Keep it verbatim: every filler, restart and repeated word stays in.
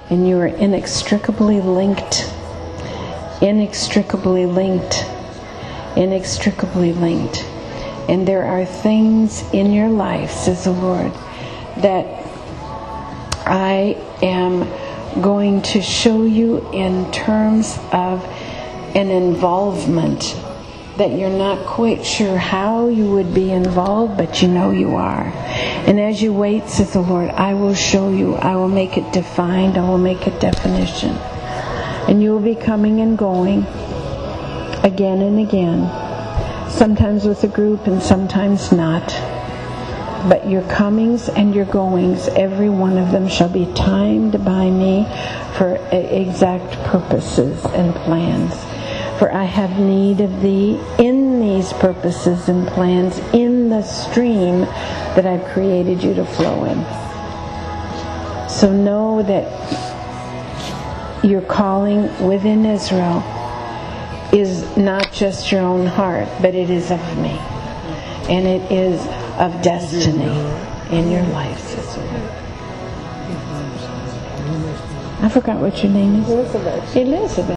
And you are inextricably linked, inextricably linked, inextricably linked. And there are things in your life, says the Lord, that I am going to show you in terms of an involvement that you're not quite sure how you would be involved, but you know you are. And as you wait, says the Lord, I will show you. I will make it defined. I will make it definition. And you will be coming and going again and again. Sometimes with a group and sometimes not. But your comings and your goings, every one of them shall be timed by me for exact purposes and plans. For I have need of thee in these purposes and plans, in the stream that I've created you to flow in. So know that your calling within Israel is not just your own heart, but it is of me. And it is of destiny in your life, sister. I forgot what your name is. Elizabeth. Elizabeth.